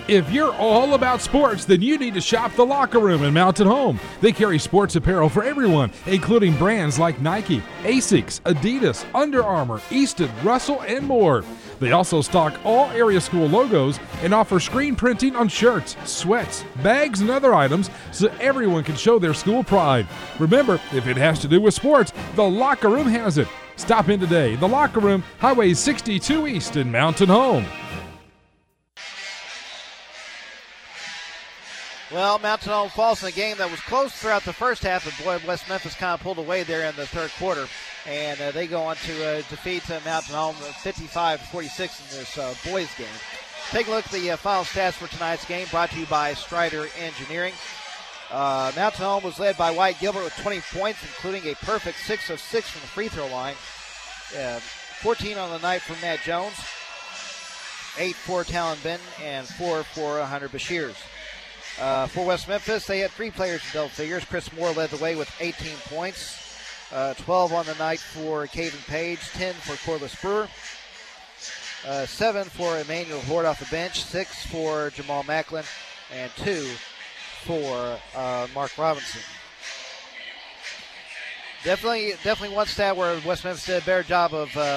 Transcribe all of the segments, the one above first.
If you're all about sports, then you need to shop The Locker Room in Mountain Home. They carry sports apparel for everyone, including brands like Nike, Asics, Adidas, Under Armour, Easton, Russell, and more. They also stock all area school logos and offer screen printing on shirts, sweats, bags, and other items so everyone can show their school pride. Remember, if it has to do with sports, The Locker Room has it. Stop in today. The Locker Room, Highway 62 East in Mountain Home. Well, Mountain Home falls in a game that was close throughout the first half, but boy, West Memphis kind of pulled away there in the third quarter, and they go on to defeat Mountain Home 55-46 in this boys game. Take a look at the final stats for tonight's game, brought to you by Strider Engineering. Mountain Home was led by White Gilbert with 20 points, including a perfect 6 of 6 from the free throw line. 14 on the night from Matt Jones, 8 for Talon Benton, and 4 for Hunter Bashirs. For West Memphis, they had 3 players in double figures. Chris Moore led the way with 18 points, 12 on the night for Caven Page, 10 for Corliss Brewer, 7 for Emmanuel Horde off the bench, 6 for Jamal Macklin, and 2 for Mark Robinson. Definitely one stat where West Memphis did a better job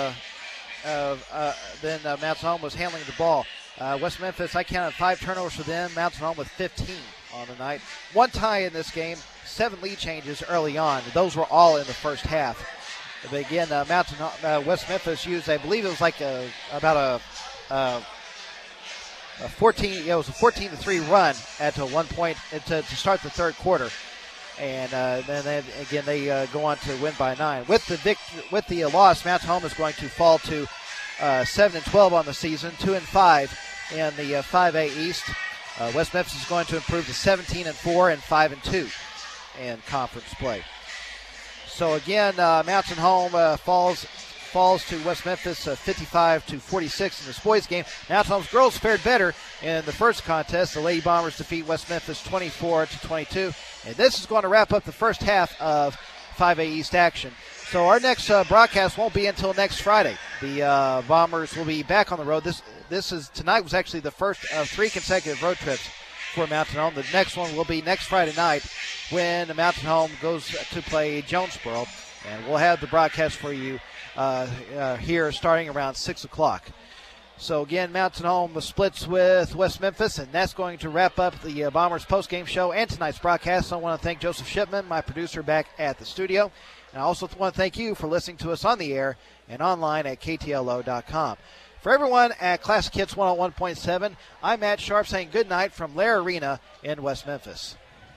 than Mountain Home was handling the ball. West Memphis, I counted 5 turnovers for them. Mountain Home with 15 on the night. 1 tie in this game, 7 lead changes early on. Those were all in the first half. But again, West Memphis used, I believe it was like about a 14. It was a 14-3 run at one point to start the third quarter, and then again they go on to win by 9. With the loss, Mountain Home is going to fall to 7-12 on the season, 2-5 in the 5A East. West Memphis is going to improve to 17-4 and 5-2 in conference play. So again, Mountain Home falls to West Memphis 55-46 in this boys game. Mountain Home's girls fared better in the first contest. The Lady Bombers defeat West Memphis 24-22, and this is going to wrap up the first half of 5A East action. So our next broadcast won't be until next Friday. The Bombers will be back on the road. Tonight was actually the first of 3 consecutive road trips for Mountain Home. The next one will be next Friday night when the Mountain Home goes to play Jonesboro, and we'll have the broadcast for you here starting around 6 o'clock. So again, Mountain Home splits with West Memphis, and that's going to wrap up the Bombers postgame show and tonight's broadcast. So I want to thank Joseph Shipman, my producer, back at the studio. And I also want to thank you for listening to us on the air and online at KTLO.com. For everyone at Classic Hits 101.7, I'm Matt Sharp saying good night from Lair Arena in West Memphis.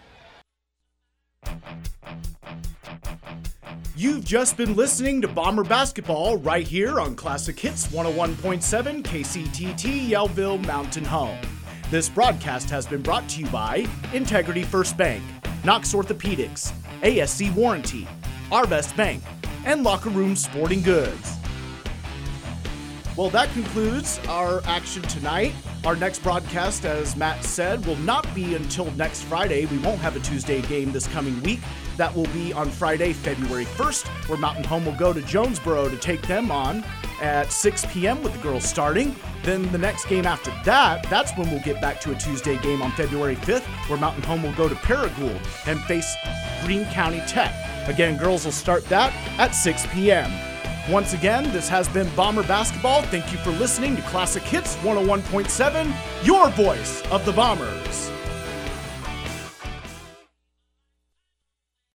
You've just been listening to Bomber Basketball right here on Classic Hits 101.7 KCTT Yellville Mountain Home. This broadcast has been brought to you by Integrity First Bank, Knox Orthopedics, ASC Warranty, Arvest Bank, and Locker Room Sporting Goods. Well, that concludes our action tonight. Our next broadcast, as Matt said, will not be until next Friday. We won't have a Tuesday game this coming week. That will be on Friday, February 1st, where Mountain Home will go to Jonesboro to take them on at 6 p.m. with the girls starting. Then the next game after that, that's when we'll get back to a Tuesday game on February 5th, where Mountain Home will go to Paragould and face Greene County Tech. Again, girls will start that at 6 p.m. Once again, this has been Bomber Basketball. Thank you for listening to Classic Hits 101.7, your voice of the Bombers.